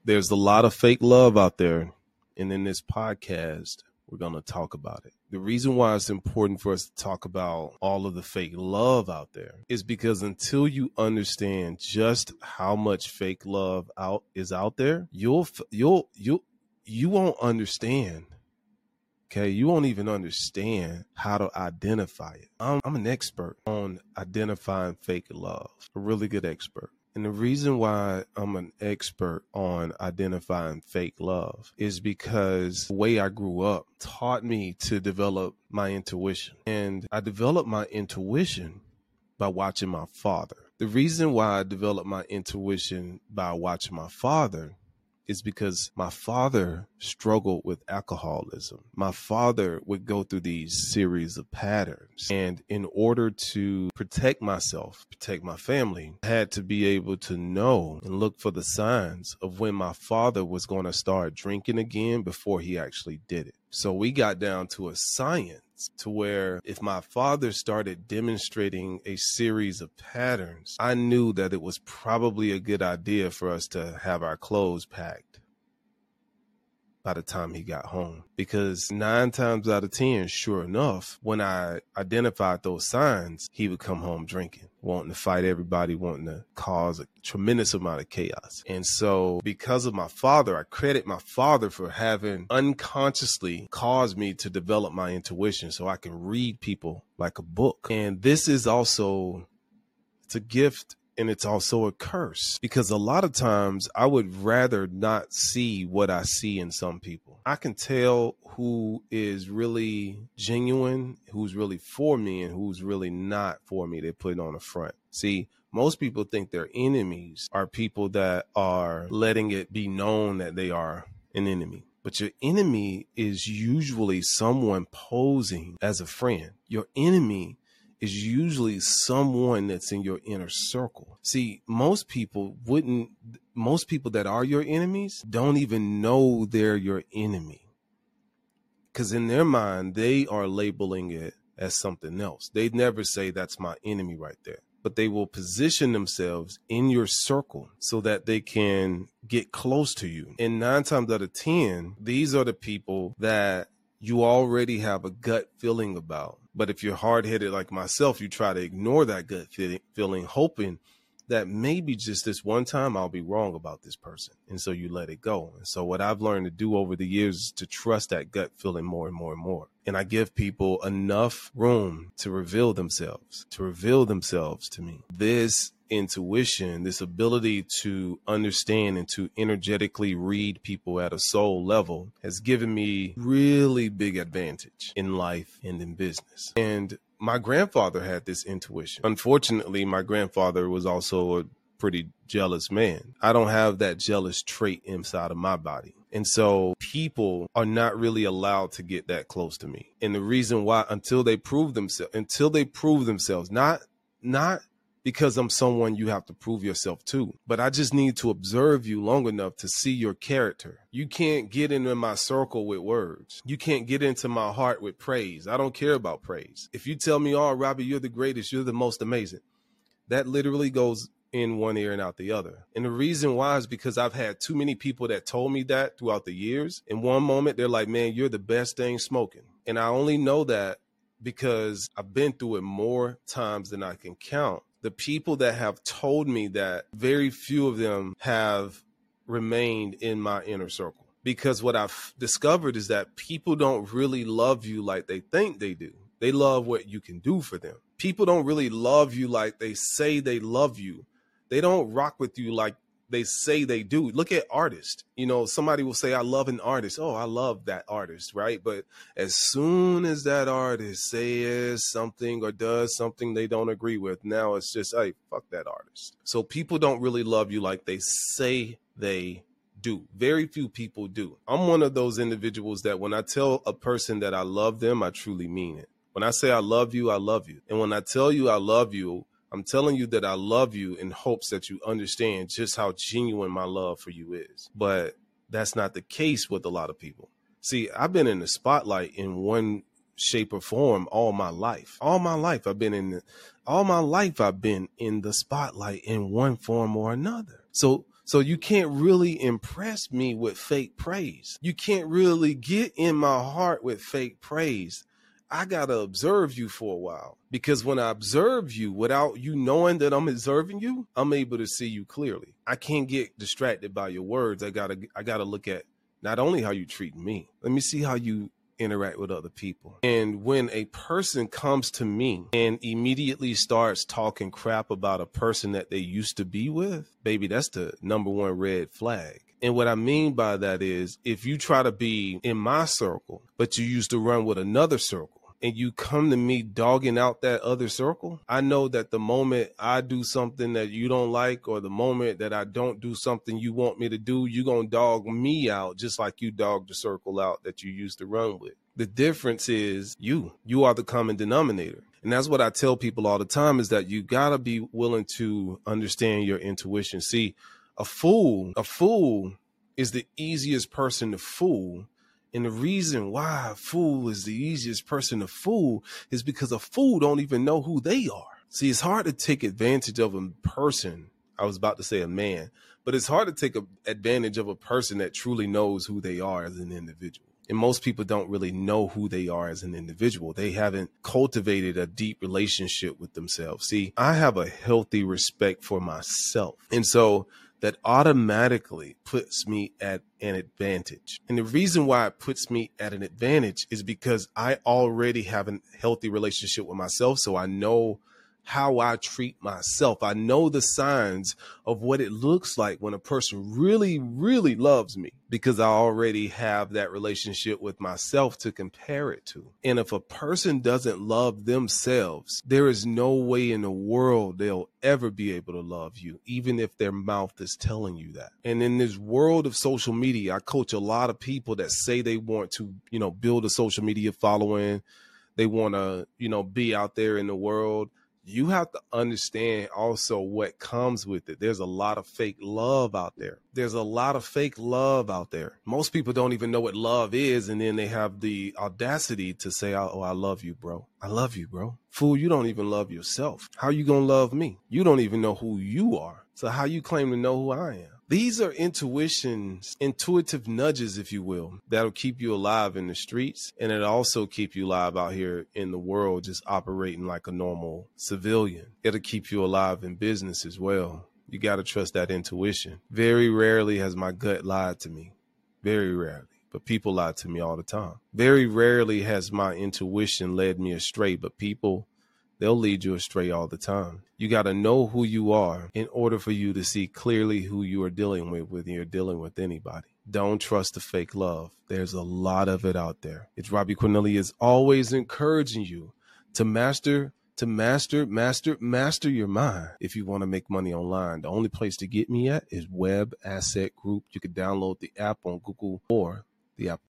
There's a lot of fake love out there. And in this podcast, we're going to talk about it. The reason why it's important for us to talk about all of the fake love out there is because until you understand just how much fake love is out there, you won't understand. Okay, you won't even understand how to identify it. I'm an expert on identifying fake love, a really good expert. And the reason why I'm an expert on identifying fake love is because the way I grew up taught me to develop my intuition. And I developed my intuition by watching my father. The reason why I developed my intuition by watching my father is because my father struggled with alcoholism. My father would go through these series of patterns. And in order to protect myself, protect my family, I had to be able to know and look for the signs of when my father was going to start drinking again before he actually did it. So we got down to a science to where if my father started demonstrating a series of patterns, I knew that it was probably a good idea for us to have our clothes packed by the time he got home. Because 9 times out of 10, sure enough, when I identified those signs, he would come home drinking, wanting to fight everybody, wanting to cause a tremendous amount of chaos. And so because of my father, I credit my father for having unconsciously caused me to develop my intuition so I can read people like a book. And this is also, it's a gift. And it's also a curse, because a lot of times I would rather not see what I see in some people. I can tell who is really genuine, who's really for me, and who's really not for me. They put it on the front. See, most people think their enemies are people that are letting it be known that they are an enemy. But your enemy is usually someone posing as a friend. Your enemy is usually someone that's in your inner circle. See, most people that are your enemies don't even know they're your enemy. Because in their mind, they are labeling it as something else. They'd never say that's my enemy right there. But they will position themselves in your circle so that they can get close to you. And 9 times out of 10, these are the people that you already have a gut feeling about. But if you're hard-headed like myself, you try to ignore that gut feeling, hoping that maybe just this one time I'll be wrong about this person. And so you let it go. And so what I've learned to do over the years is to trust that gut feeling more and more and more. And I give people enough room to reveal themselves to me. This intuition, this ability to understand and to energetically read people at a soul level has given me really big advantage in life and in business. And my grandfather had this intuition. Unfortunately, my grandfather was also a pretty jealous man. I don't have that jealous trait inside of my body. And so people are not really allowed to get that close to me. And the reason why, until they prove themselves, not because I'm someone you have to prove yourself to, but I just need to observe you long enough to see your character. You can't get into my circle with words. You can't get into my heart with praise. I don't care about praise. If you tell me, oh, Robbie, you're the greatest, you're the most amazing, that literally goes in one ear and out the other. And the reason why is because I've had too many people that told me that throughout the years. In one moment, they're like, man, you're the best thing smoking. And I only know that because I've been through it more times than I can count. The people that have told me that, very few of them have remained in my inner circle. Because what I've discovered is that people don't really love you like they think they do. They love what you can do for them. People don't really love you like they say they love you. They don't rock with you like they say they do. Look at artists. You know, somebody will say, I love an artist. Oh, I love that artist, right? But as soon as that artist says something or does something they don't agree with, now it's just, hey, fuck that artist. So people don't really love you like they say they do. Very few people do. I'm one of those individuals that when I tell a person that I love them, I truly mean it. When I say I love you, I love you. And when I tell you I love you, I'm telling you that I love you in hopes that you understand just how genuine my love for you is. But that's not the case with a lot of people. See, I've been in the spotlight in one shape or form all my life. All my life I've been in the spotlight in one form or another. So So you can't really impress me with fake praise. You can't really get in my heart with fake praise. I got to observe you for a while, because when I observe you without you knowing that I'm observing you, I'm able to see you clearly. I can't get distracted by your words. I got to look at not only how you treat me, let me see how you interact with other people. And when a person comes to me and immediately starts talking crap about a person that they used to be with, baby, that's the number one red flag. And what I mean by that is, if you try to be in my circle, but you used to run with another circle, and you come to me dogging out that other circle, I know that the moment I do something that you don't like, or the moment that I don't do something you want me to do, you're going to dog me out just like you dogged the circle out that you used to run with. The difference is you are the common denominator. And that's what I tell people all the time, is that you got to be willing to understand your intuition. See, a fool is the easiest person to fool. And the reason why a fool is the easiest person to fool is because a fool don't even know who they are. See, it's hard to take advantage of a person. I was about to say a man, but it's hard to take advantage of a person that truly knows who they are as an individual. And most people don't really know who they are as an individual. They haven't cultivated a deep relationship with themselves. See, I have a healthy respect for myself. And so that automatically puts me at an advantage. And the reason why it puts me at an advantage is because I already have a healthy relationship with myself. So I know how I treat myself. I know the signs of what it looks like when a person really, really loves me, because I already have that relationship with myself to compare it to. And if a person doesn't love themselves, there is no way in the world they'll ever be able to love you, even if their mouth is telling you that. And in this world of social media, I coach a lot of people that say they want to, build a social media following. They want to, be out there in the world. You have to understand also what comes with it. There's a lot of fake love out there. Most people don't even know what love is. And then they have the audacity to say, oh, I love you, bro. I love you, bro. Fool, you don't even love yourself. How you going to love me? You don't even know who you are. So how you claim to know who I am? These are intuitive nudges, if you will, that'll keep you alive in the streets. And it'll also keep you alive out here in the world, just operating like a normal civilian. It'll keep you alive in business as well. You got to trust that intuition. Very rarely has my gut lied to me. Very rarely. But people lie to me all the time. Very rarely has my intuition led me astray, but people, they'll lead you astray all the time. You got to know who you are in order for you to see clearly who you are dealing with when you're dealing with anybody. Don't trust the fake love. There's a lot of it out there. It's Robbie Cornelius always encouraging you to master your mind. If you want to make money online, the only place to get me at is Web Asset Group. You can download the app on Google or the Apple